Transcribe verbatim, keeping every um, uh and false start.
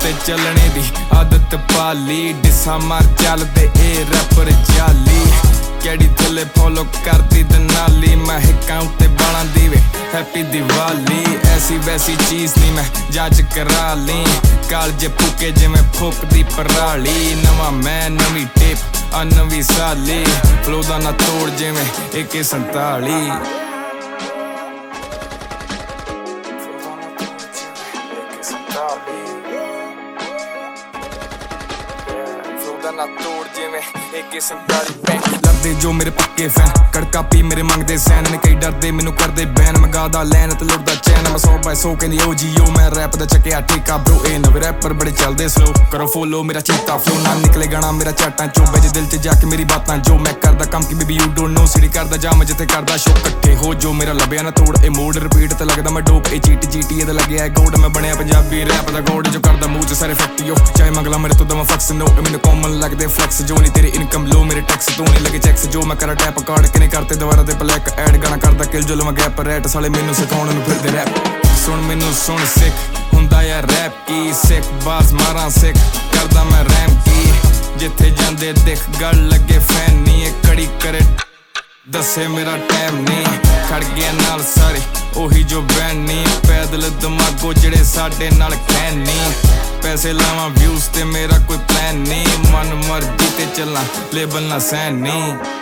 ते चलने दी आदत पाली डिसा मार चलदे ए रैपर जाली कैडी थले फॉलो करती दनाली मैं हिकां उत्ते बालां दी वे हैप्पी दिवाली ऐसी वैसी चीज नहीं मैं जांच करा ली कालजे फूके जिवें फूकदी पराली नवा मैं नवी टेप आ नवी साली फ्लो दा ना तोड़ जिवें ए के संताली ना तोड़ जिवें ए के संताली पैन लभदे जो मेरे पक्के फैन कड़का पी मेरे मंगदे सैन ने कई डरदे मैनू करदे बैन मैं गादा लैन ते लुटदा चैन मैं सौ बाय सौ कहंदी ओ जी ओ मैं रैप दा चक्किया ठेका ब्रो ए नवे रैपर बड़े चलदे स्लो करो फॉलो मेरा चीता फ्लो ना निकले गाना मेरा चाटां चो बज दिल च जाके मेरी बातां जो मैं करदा कम की baby you don't know city करदा जाम जिथे करदा शो इकट्ठे हो जो मेरा लभया ना तोड़ ए मोड रिपीट ते लगदा मैं डोप ए चीटी चीटी ए लगया है गोड मैं बनया पंजाबी रैप दा गोड जो करदा मूंह च सारे फैक्ट यो चाहे मंगला मेरे तो दमा फक्स नो मैनू कॉमन लगदे फ्लेक्स जो नहीं तेरी इनकम लो मेरे टैक्स तू नहीं लगे चेक्स जो मैं करा टैप कार्ड के नहीं करते दोबारा ते ब्लैक ऐड गाना करदा किल जो मैं गैप रैट साले मैनू सिखाउण नूं फिरदे रैप सुन मैनू सुन सिख हुंदा या रैप की सिख बाज मारा सिख करदा मैं रैम की जिथे जांदे दिख गल लगे फैन नहीं ए कड़ी करे दसे मेरा टाइम नहीं खड़ गया नाल सारे ओही जो बैन नहीं पैदल दिमागो जिहड़े साडे नाल कहन नहीं पैसे लावां व्यूज ते मेरा कोई प्लान नहीं मन मर्जी ते चलना लेबल ना सहन नहीं